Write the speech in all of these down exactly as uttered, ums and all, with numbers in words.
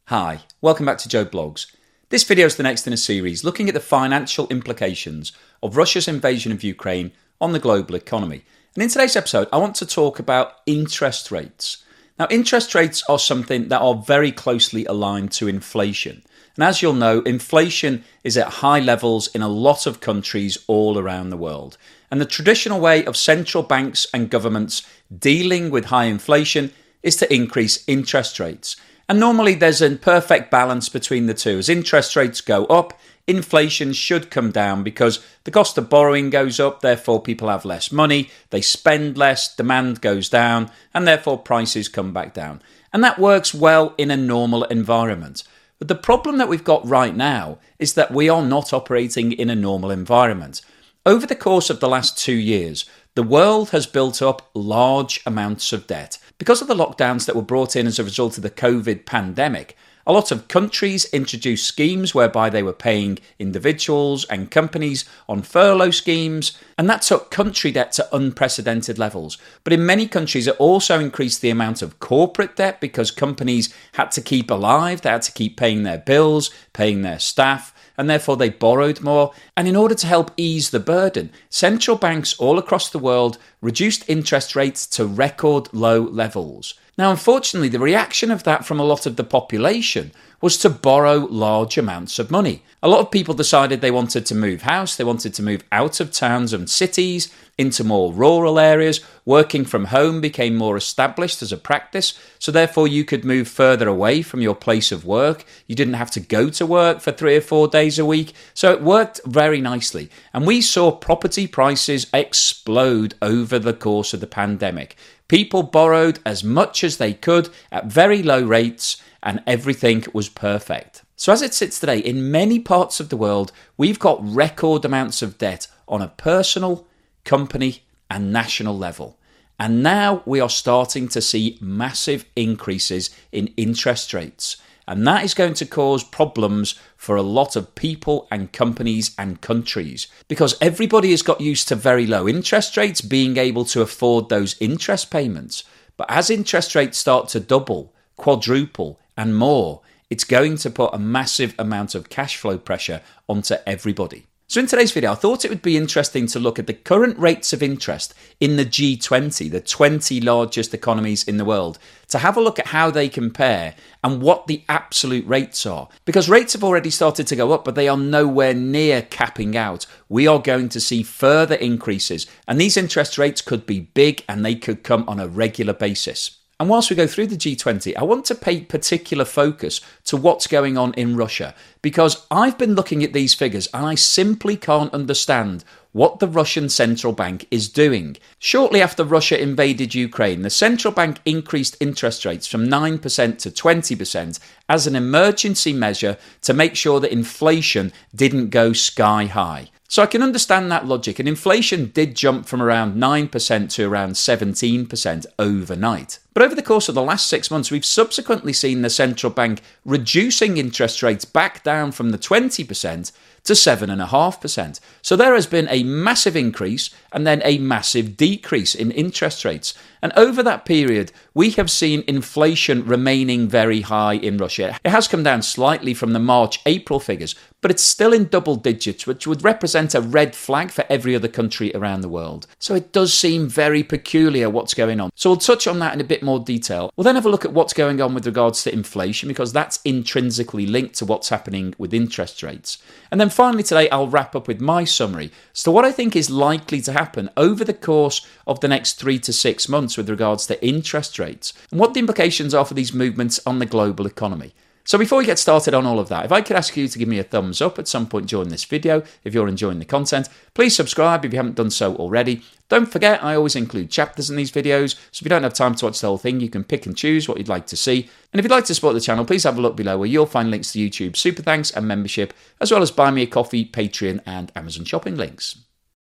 Hi, welcome back to Joe Blogs. This video is the next in a series looking at the financial implications of Russia's invasion of Ukraine on the global economy. And in today's episode, I want to talk about interest rates. Now, interest rates are something that are very closely aligned to inflation. And as you'll know, inflation is at high levels in a lot of countries all around the world. And the traditional way of central banks and governments dealing with high inflation is to increase interest rates. And normally there's a perfect balance between the two. As interest rates go up, inflation should come down because the cost of borrowing goes up, therefore people have less money, they spend less, demand goes down, and therefore prices come back down. And that works well in a normal environment. But the problem that we've got right now is that we are not operating in a normal environment. Over the course of the last two years, the world has built up large amounts of debt. Because of the lockdowns that were brought in as a result of the COVID pandemic, a lot of countries introduced schemes whereby they were paying individuals and companies on furlough schemes, and that took country debt to unprecedented levels. But in many countries, it also increased the amount of corporate debt because companies had to keep alive, they had to keep paying their bills, paying their staff, and therefore they borrowed more. And in order to help ease the burden, central banks all across the world reduced interest rates to record low levels. Now, unfortunately, the reaction of that from a lot of the population was to borrow large amounts of money. A lot of people decided they wanted to move house, they wanted to move out of towns and cities into more rural areas. Working from home became more established as a practice, so therefore you could move further away from your place of work. You didn't have to go to work for three or four days a week, so it worked very nicely. And we saw property prices explode over the course of the pandemic. People borrowed as much as they could at very low rates, and everything was perfect. So as it sits today, in many parts of the world, we've got record amounts of debt on a personal, company, and national level. And now we are starting to see massive increases in interest rates. And that is going to cause problems for a lot of people and companies and countries because everybody has got used to very low interest rates, being able to afford those interest payments. But as interest rates start to double, quadruple, and more, it's going to put a massive amount of cash flow pressure onto everybody. So in today's video, I thought it would be interesting to look at the current rates of interest in the G twenty, the twenty largest economies in the world, to have a look at how they compare and what the absolute rates are. Because rates have already started to go up, but they are nowhere near capping out. We are going to see further increases, and these interest rates could be big and they could come on a regular basis. And whilst we go through the G twenty, I want to pay particular focus to what's going on in Russia, because I've been looking at these figures and I simply can't understand what the Russian central bank is doing. Shortly after Russia invaded Ukraine, the central bank increased interest rates from nine percent to twenty percent as an emergency measure to make sure that inflation didn't go sky high. So I can understand that logic, and inflation did jump from around nine percent to around seventeen percent overnight. But over the course of the last six months, we've subsequently seen the central bank reducing interest rates back down from the twenty percent to seven point five percent. So there has been a massive increase and then a massive decrease in interest rates. And over that period, we have seen inflation remaining very high in Russia. It has come down slightly from the March-April figures, but it's still in double digits, which would represent a red flag for every other country around the world. So it does seem very peculiar what's going on. So we'll touch on that in a bit more detail. We'll then have a look at what's going on with regards to inflation, because that's intrinsically linked to what's happening with interest rates. And then finally today, I'll wrap up with my summary as to what I think is likely to happen over the course of the next three to six months with regards to interest rates and what the implications are for these movements on the global economy. So before we get started on all of that, if I could ask you to give me a thumbs up at some point during this video, if you're enjoying the content, please subscribe if you haven't done so already. Don't forget, I always include chapters in these videos, so if you don't have time to watch the whole thing, you can pick and choose what you'd like to see. And if you'd like to support the channel, please have a look below where you'll find links to YouTube Super Thanks and membership, as well as Buy Me a Coffee, Patreon and Amazon shopping links.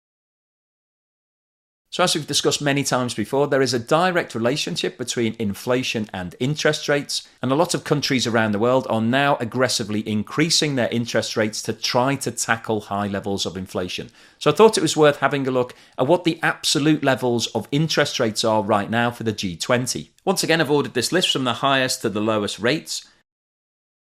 So as we've discussed many times before, there is a direct relationship between inflation and interest rates, and a lot of countries around the world are now aggressively increasing their interest rates to try to tackle high levels of inflation. So I thought it was worth having a look at what the absolute levels of interest rates are right now for the G twenty. Once again, I've ordered this list from the highest to the lowest rates.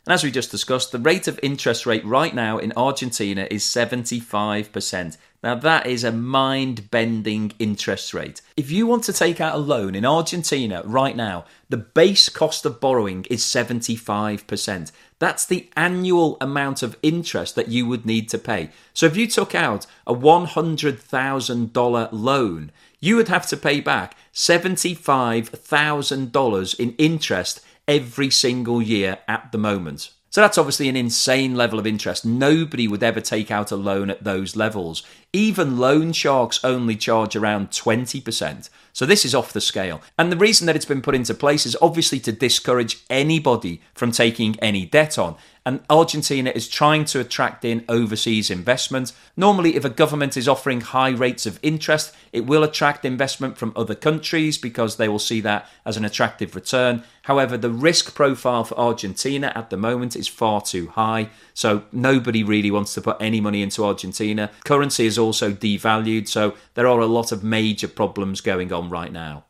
And as we just discussed, the rate of interest rate right now in Argentina is seventy-five percent. Now that is a mind-bending interest rate. If you want to take out a loan in Argentina right now, the base cost of borrowing is seventy-five percent. That's the annual amount of interest that you would need to pay. So if you took out a one hundred thousand dollars loan, you would have to pay back seventy-five thousand dollars in interest every single year at the moment. So that's obviously an insane level of interest. Nobody would ever take out a loan at those levels. Even loan sharks only charge around twenty percent. So this is off the scale. And the reason that it's been put into place is obviously to discourage anybody from taking any debt on. And Argentina is trying to attract in overseas investment. Normally, if a government is offering high rates of interest, it will attract investment from other countries because they will see that as an attractive return. However, the risk profile for Argentina at the moment is far too high. So nobody really wants to put any money into Argentina. Currency is also devalued. So there are a lot of major problems going on right now.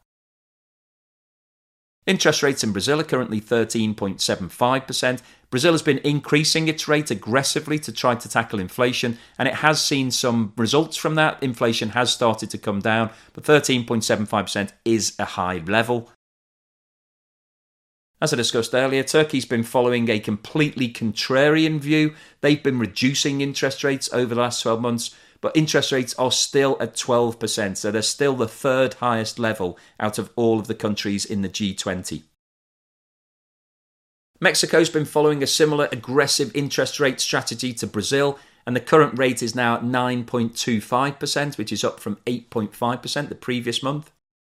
Interest rates in Brazil are currently thirteen point seven five percent. Brazil has been increasing its rate aggressively to try to tackle inflation, and it has seen some results from that. Inflation has started to come down, but thirteen point seven five percent is a high level. As I discussed earlier, Turkey's been following a completely contrarian view. They've been reducing interest rates over the last twelve months, but interest rates are still at twelve percent, so they're still the third highest level out of all of the countries in the G twenty. Mexico's been following a similar aggressive interest rate strategy to Brazil, and the current rate is now at nine point two five percent, which is up from eight point five percent the previous month.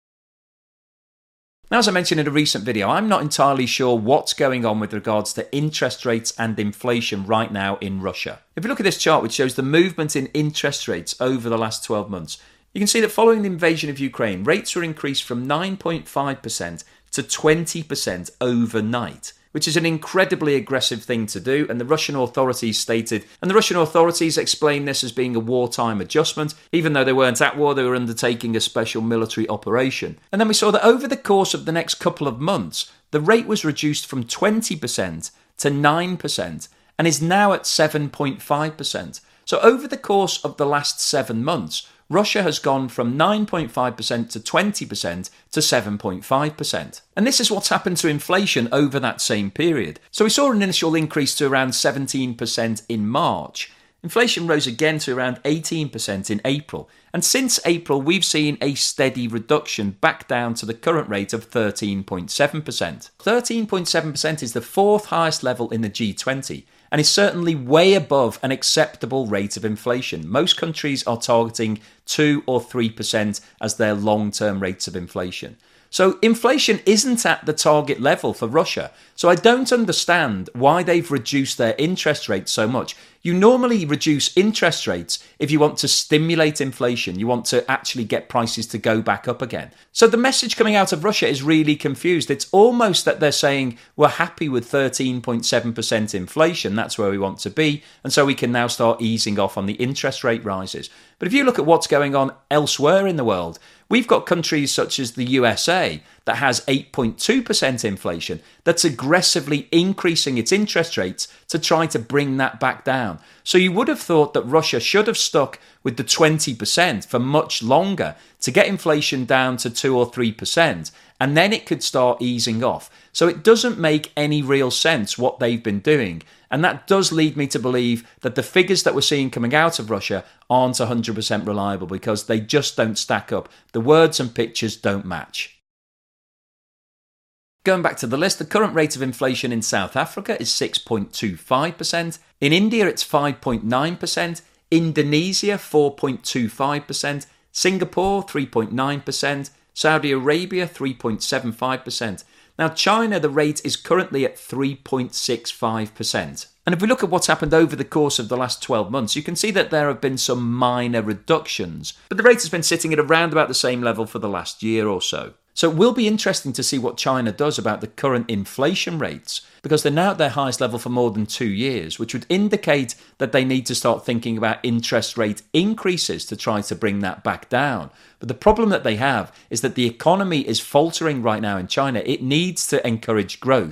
Now, as I mentioned in a recent video, I'm not entirely sure what's going on with regards to interest rates and inflation right now in Russia. If you look at this chart, which shows the movement in interest rates over the last twelve months, you can see that following the invasion of Ukraine, rates were increased from nine point five percent to twenty percent overnight, which is an incredibly aggressive thing to do, and the Russian authorities stated, and the Russian authorities explained this as being a wartime adjustment. Even though they weren't at war, they were undertaking a special military operation. And then we saw that over the course of the next couple of months, the rate was reduced from twenty percent to nine percent, and is now at seven point five percent. So over the course of the last seven months, Russia has gone from nine point five percent to twenty percent to seven point five percent. And this is what's happened to inflation over that same period. So we saw an initial increase to around seventeen percent in March. Inflation rose again to around eighteen percent in April. And since April, we've seen a steady reduction back down to the current rate of thirteen point seven percent. thirteen point seven percent is the fourth highest level in the G twenty. And is certainly way above an acceptable rate of inflation. Most countries are targeting two or three percent as their long-term rates of inflation. So inflation isn't at the target level for Russia. So I don't understand why they've reduced their interest rates so much. You normally reduce interest rates if you want to stimulate inflation. You want to actually get prices to go back up again. So the message coming out of Russia is really confused. It's almost that they're saying we're happy with thirteen point seven percent inflation. That's where we want to be. And so we can now start easing off on the interest rate rises. But if you look at what's going on elsewhere in the world, we've got countries such as the U S A that has eight point two percent inflation that's aggressively increasing its interest rates to try to bring that back down. So you would have thought that Russia should have stuck with the twenty percent for much longer to get inflation down to two or three percent, and then it could start easing off. So it doesn't make any real sense what they've been doing. And that does lead me to believe that the figures that we're seeing coming out of Russia aren't one hundred percent reliable because they just don't stack up. The words and pictures don't match. Going back to the list, the current rate of inflation in South Africa is six point two five percent. In India, it's five point nine percent. Indonesia, four point two five percent. Singapore, three point nine percent. Saudi Arabia, three point seven five percent. Now, China, the rate is currently at three point six five percent. And if we look at what's happened over the course of the last twelve months, you can see that there have been some minor reductions. But the rate has been sitting at around about the same level for the last year or so. So it will be interesting to see what China does about the current inflation rates, because they're now at their highest level for more than two years, which would indicate that they need to start thinking about interest rate increases to try to bring that back down. But the problem that they have is that the economy is faltering right now in China. It needs to encourage growth.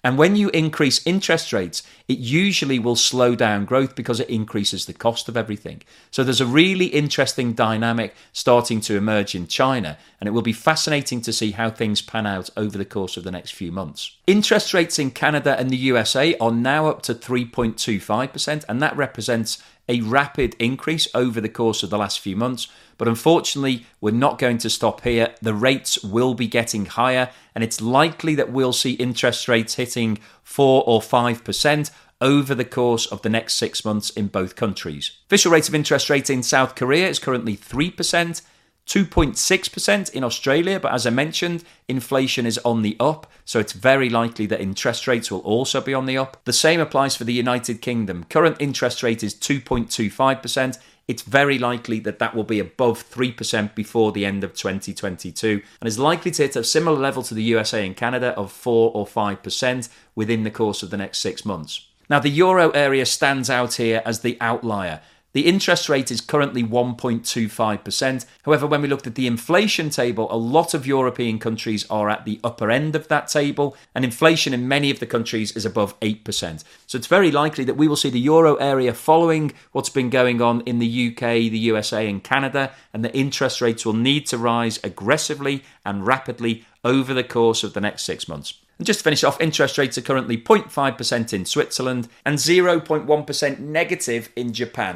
And when you increase interest rates, it usually will slow down growth because it increases the cost of everything. So there's a really interesting dynamic starting to emerge in China, and it will be fascinating to see how things pan out over the course of the next few months. Interest rates in Canada and the U S A are now up to three point two five percent, and that represents a rapid increase over the course of the last few months. But unfortunately, we're not going to stop here. The rates will be getting higher, and it's likely that we'll see interest rates hitting four or five percent over the course of the next six months in both countries. Official rate of interest rate in South Korea is currently three percent, two point six percent in Australia, but as I mentioned, inflation is on the up, so it's very likely that interest rates will also be on the up. The same applies for the United Kingdom. Current interest rate is two point two five percent. It's very likely that that will be above three percent before the end of twenty twenty-two, and is likely to hit a similar level to the U S A and Canada of four or five percent within the course of the next six months. Now, the euro area stands out here as the outlier. The interest rate is currently one point two five percent. However, when we looked at the inflation table, a lot of European countries are at the upper end of that table, and inflation in many of the countries is above eight percent. So it's very likely that we will see the euro area following what's been going on in the U K, the U S A and Canada, and the interest rates will need to rise aggressively and rapidly over the course of the next six months. And just to finish off, interest rates are currently zero point five percent in Switzerland and zero point one percent negative in Japan.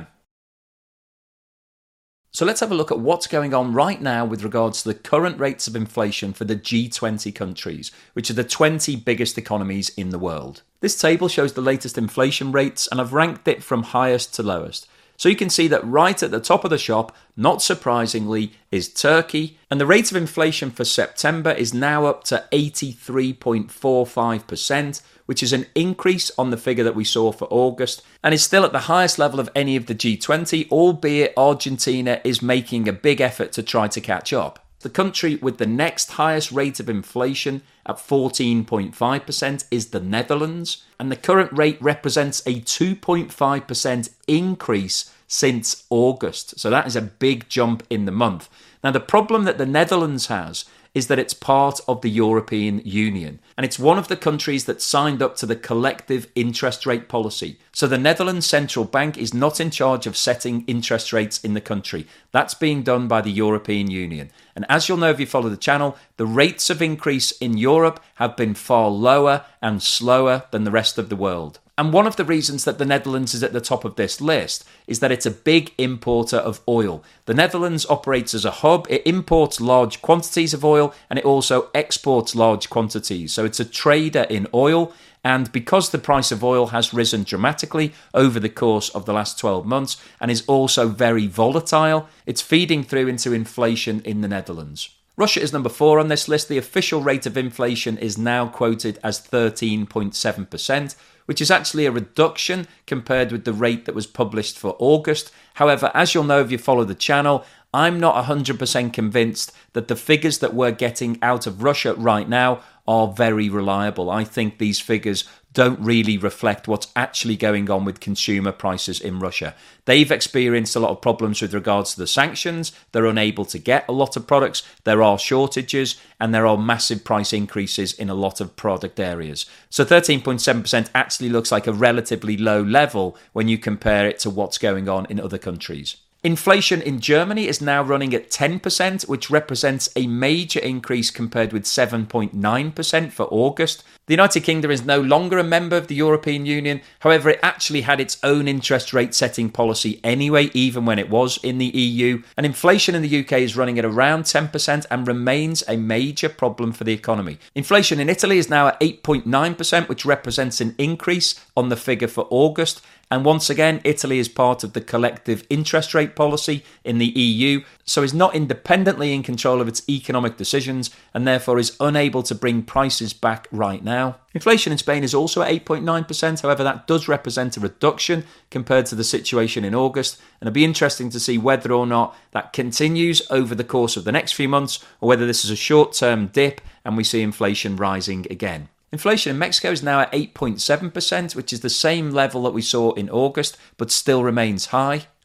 So let's have a look at what's going on right now with regards to the current rates of inflation for the G twenty countries, which are the twenty biggest economies in the world. This table shows the latest inflation rates, and I've ranked it from highest to lowest. So you can see that right at the top of the shop, not surprisingly, is Turkey, and the rate of inflation for September is now up to eighty-three point four five percent, which is an increase on the figure that we saw for August, and is still at the highest level of any of the G twenty, albeit Argentina is making a big effort to try to catch up. The country with the next highest rate of inflation at fourteen point five percent is the Netherlands, and the current rate represents a two point five percent increase since August. So that is a big jump in the month. Now, the problem that the Netherlands has is that it's part of the European Union, and it's one of the countries that signed up to the collective interest rate policy. So the Netherlands Central Bank is not in charge of setting interest rates in the country. That's being done by the European Union. And as you'll know if you follow the channel, the rates of increase in Europe have been far lower and slower than the rest of the world. And one of the reasons that the Netherlands is at the top of this list is that it's a big importer of oil. The Netherlands operates as a hub. It imports large quantities of oil, and it also exports large quantities. So it's a trader in oil. And because the price of oil has risen dramatically over the course of the last twelve months and is also very volatile, it's feeding through into inflation in the Netherlands. Russia is number four on this list. The official rate of inflation is now quoted as thirteen point seven percent, which is actually a reduction compared with the rate that was published for August. However, as you'll know if you follow the channel, I'm not one hundred percent convinced that the figures that we're getting out of Russia right now are very reliable. I think these figures don't really reflect what's actually going on with consumer prices in Russia. They've experienced a lot of problems with regards to the sanctions. They're unable to get a lot of products. There are shortages, and there are massive price increases in a lot of product areas. So thirteen point seven percent actually looks like a relatively low level when you compare it to what's going on in other countries. Inflation in Germany is now running at ten percent, which represents a major increase compared with seven point nine percent for August. The United Kingdom is no longer a member of the European Union. However, it actually had its own interest rate setting policy anyway, even when it was in the E U. And inflation in the U K is running at around ten percent and remains a major problem for the economy. Inflation in Italy is now at eight point nine percent, which represents an increase on the figure for August. And once again, Italy is part of the collective interest rate policy in the E U, so is not independently in control of its economic decisions and therefore is unable to bring prices back right now. Inflation in Spain is also at eight point nine percent, however that does represent a reduction compared to the situation in August, and it'll be interesting to see whether or not that continues over the course of the next few months or whether this is a short-term dip and we see inflation rising again. Inflation in Mexico is now at eight point seven percent, which is the same level that we saw in August, but still remains high.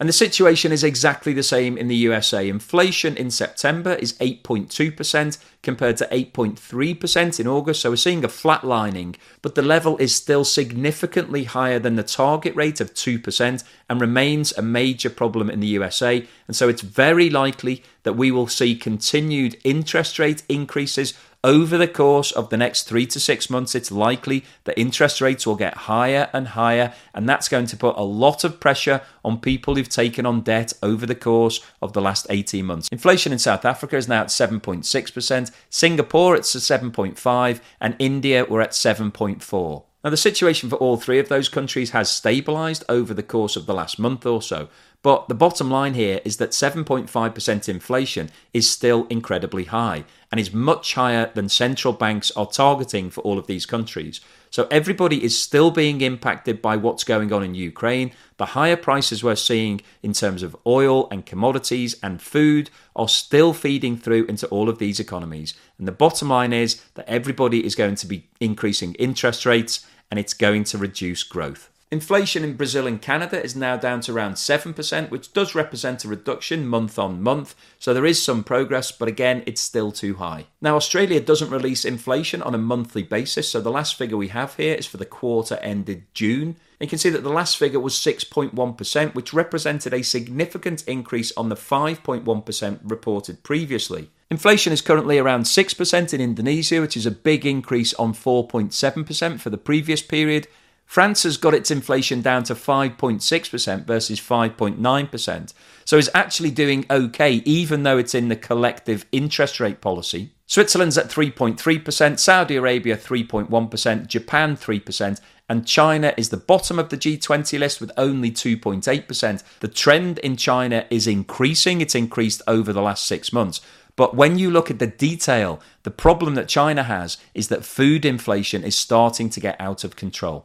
And the situation is exactly the same in the U S A. Inflation in September is eight point two percent compared to eight point three percent in August. So we're seeing a flatlining, but the level is still significantly higher than the target rate of two percent and remains a major problem in the U S A. And so it's very likely that we will see continued interest rate increases over the course of the next three to six months. It's likely that interest rates will get higher and higher, and that's going to put a lot of pressure on people who've taken on debt over the course of the last eighteen months. Inflation in South Africa is now at seven point six percent, Singapore it's at seven point five percent, and India we're at seven point four percent. Now, the situation for all three of those countries has stabilised over the course of the last month or so, but the bottom line here is that seven point five percent inflation is still incredibly high and is much higher than central banks are targeting for all of these countries. So everybody is still being impacted by what's going on in Ukraine. The higher prices we're seeing in terms of oil and commodities and food are still feeding through into all of these economies. And the bottom line is that everybody is going to be increasing interest rates, and it's going to reduce growth. Inflation in Brazil and Canada is now down to around seven percent, which does represent a reduction month on month. So there is some progress, but again, it's still too high. Now, Australia doesn't release inflation on a monthly basis. So the last figure we have here is for the quarter ended June. You can see that the last figure was six point one percent, which represented a significant increase on the five point one percent reported previously. Inflation is currently around six percent in Indonesia, which is a big increase on four point seven percent for the previous period. France has got its inflation down to five point six percent versus five point nine percent. So it's actually doing okay, even though it's in the collective interest rate policy. Switzerland's at three point three percent, Saudi Arabia three point one percent, Japan three percent, and China is the bottom of the G twenty list with only two point eight percent. The trend in China is increasing. It's increased over the last six months. But when you look at the detail, the problem that China has is that food inflation is starting to get out of control.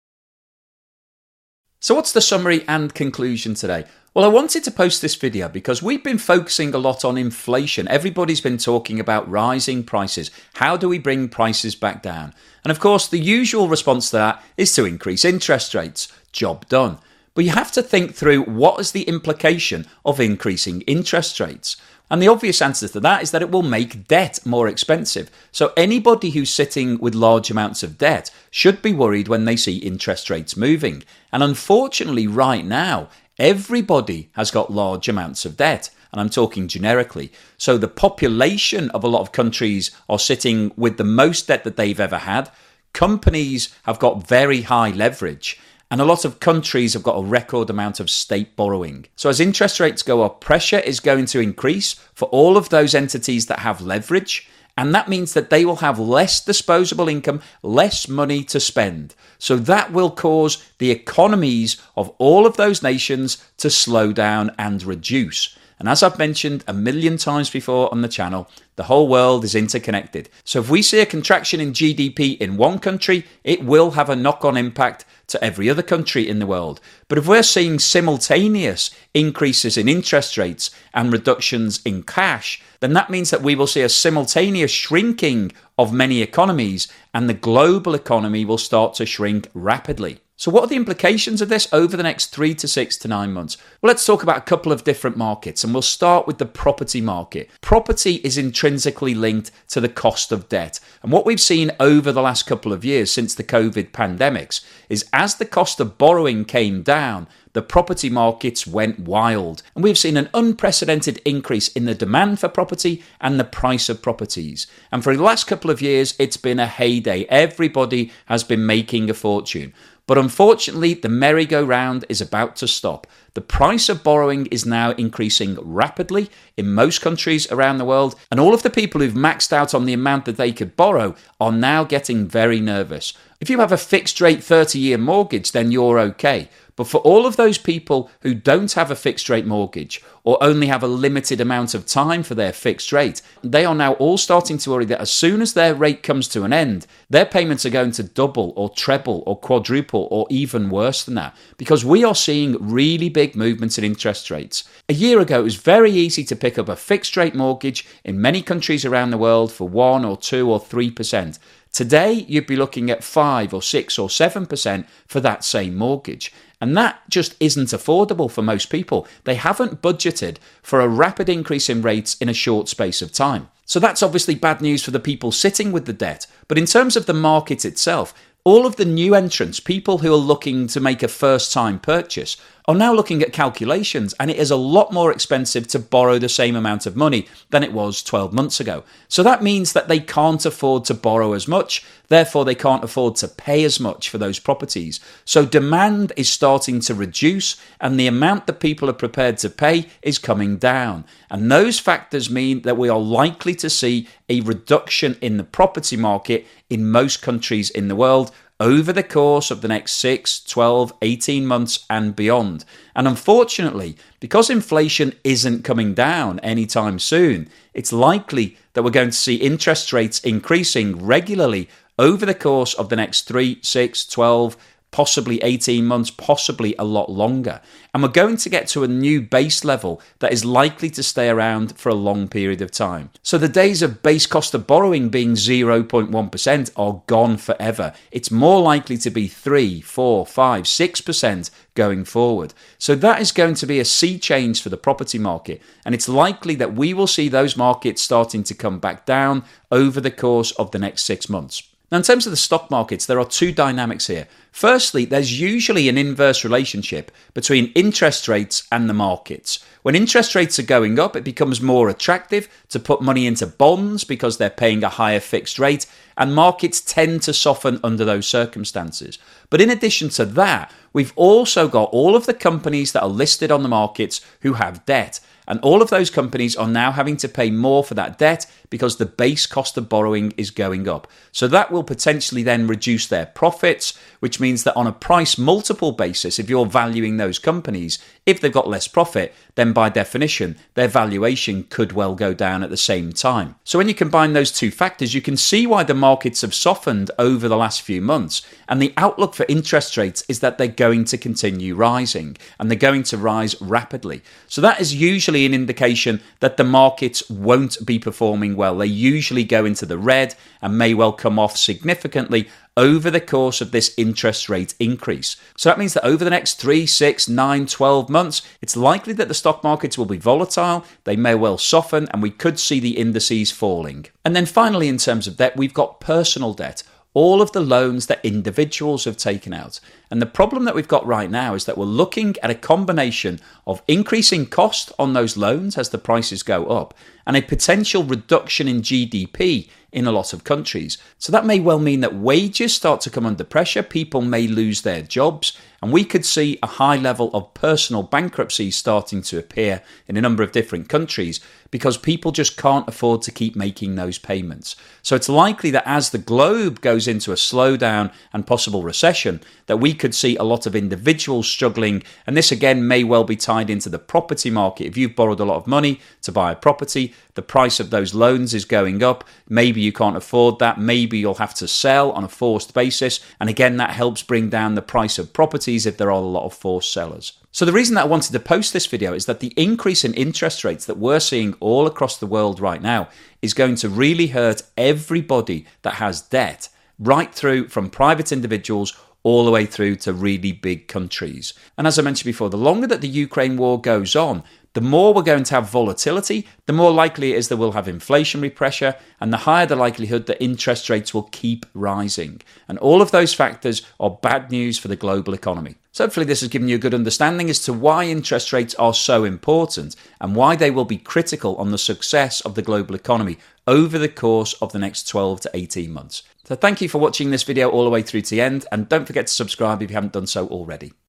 So what's the summary and conclusion today? Well, I wanted to post this video because we've been focusing a lot on inflation. Everybody's been talking about rising prices. How do we bring prices back down? And of course, the usual response to that is to increase interest rates. Job done. But you have to think through what is the implication of increasing interest rates. And the obvious answer to that is that it will make debt more expensive. So anybody who's sitting with large amounts of debt should be worried when they see interest rates moving. And unfortunately, right now, everybody has got large amounts of debt. And I'm talking generically. So the population of a lot of countries are sitting with the most debt that they've ever had. Companies have got very high leverage. And a lot of countries have got a record amount of state borrowing. So as interest rates go up, pressure is going to increase for all of those entities that have leverage. And that means that they will have less disposable income, less money to spend. So that will cause the economies of all of those nations to slow down and reduce. And as I've mentioned a million times before on the channel, the whole world is interconnected. So if we see a contraction in G D P in one country, it will have a knock-on impact to every other country in the world. But if we're seeing simultaneous increases in interest rates and reductions in cash, then that means that we will see a simultaneous shrinking of many economies, and the global economy will start to shrink rapidly. So what are the implications of this over the next three to six to nine months? Well, let's talk about a couple of different markets, and we'll start with the property market. Property is intrinsically linked to the cost of debt. And what we've seen over the last couple of years since the COVID pandemics is as the cost of borrowing came down, the property markets went wild. And we've seen an unprecedented increase in the demand for property and the price of properties. And for the last couple of years, it's been a heyday. Everybody has been making a fortune. But unfortunately, the merry-go-round is about to stop. The price of borrowing is now increasing rapidly in most countries around the world, and all of the people who've maxed out on the amount that they could borrow are now getting very nervous. If you have a fixed-rate thirty-year mortgage, then you're okay. But for all of those people who don't have a fixed rate mortgage or only have a limited amount of time for their fixed rate, they are now all starting to worry that as soon as their rate comes to an end, their payments are going to double or treble or quadruple or even worse than that, because we are seeing really big movements in interest rates. A year ago, it was very easy to pick up a fixed rate mortgage in many countries around the world for one or two or three percent. Today, you'd be looking at five or six or seven percent for that same mortgage. And that just isn't affordable for most people. They haven't budgeted for a rapid increase in rates in a short space of time. So that's obviously bad news for the people sitting with the debt. But in terms of the market itself, all of the new entrants, people who are looking to make a first-time purchase, are now looking at calculations, and it is a lot more expensive to borrow the same amount of money than it was twelve months ago. So that means that they can't afford to borrow as much, therefore they can't afford to pay as much for those properties. So demand is starting to reduce, and the amount that people are prepared to pay is coming down. And those factors mean that we are likely to see a reduction in the property market in most countries in the world over the course of the next six, twelve, eighteen months and beyond. And unfortunately, because inflation isn't coming down anytime soon, it's likely that we're going to see interest rates increasing regularly over the course of the next three, six, twelve, possibly eighteen months, possibly a lot longer. And we're going to get to a new base level that is likely to stay around for a long period of time. So the days of base cost of borrowing being zero point one percent are gone forever. It's more likely to be three, four, five, six percent going forward. So that is going to be a sea change for the property market. And it's likely that we will see those markets starting to come back down over the course of the next six months. Now, in terms of the stock markets, there are two dynamics here. Firstly, there's usually an inverse relationship between interest rates and the markets. When interest rates are going up, it becomes more attractive to put money into bonds because they're paying a higher fixed rate, and markets tend to soften under those circumstances. But in addition to that, we've also got all of the companies that are listed on the markets who have debt. And all of those companies are now having to pay more for that debt because the base cost of borrowing is going up. So that will potentially then reduce their profits, which means that on a price multiple basis, if you're valuing those companies, if they've got less profit, then by definition, their valuation could well go down at the same time. So when you combine those two factors, you can see why the markets have softened over the last few months. And the outlook for interest rates is that they're going to continue rising, and they're going to rise rapidly. So that is usually an indication that the markets won't be performing well. They usually go into the red and may well come off significantly over the course of this interest rate increase. So that means that over the next three, six, nine, twelve months, it's likely that the stock markets will be volatile, they may well soften, and we could see the indices falling. And then finally, in terms of debt, we've got personal debt. All of the loans that individuals have taken out. And the problem that we've got right now is that we're looking at a combination of increasing cost on those loans as the prices go up and a potential reduction in G D P in a lot of countries. So that may well mean that wages start to come under pressure, people may lose their jobs, and we could see a high level of personal bankruptcy starting to appear in a number of different countries because people just can't afford to keep making those payments. So it's likely that as the globe goes into a slowdown and possible recession, that we could see a lot of individuals struggling, and this again may well be tied into the property market. If you've borrowed a lot of money to buy a property, the price of those loans is going up, maybe you can't afford that, maybe you'll have to sell on a forced basis, and again that helps bring down the price of properties if there are a lot of forced sellers. So the reason that I wanted to post this video is that the increase in interest rates that we're seeing all across the world right now is going to really hurt everybody that has debt, right through from private individuals all the way through to really big countries. And as I mentioned before, the longer that the Ukraine war goes on, the more we're going to have volatility, the more likely it is that we'll have inflationary pressure, and the higher the likelihood that interest rates will keep rising. And all of those factors are bad news for the global economy. So hopefully this has given you a good understanding as to why interest rates are so important and why they will be critical on the success of the global economy over the course of the next twelve to eighteen months. So thank you for watching this video all the way through to the end, and don't forget to subscribe if you haven't done so already.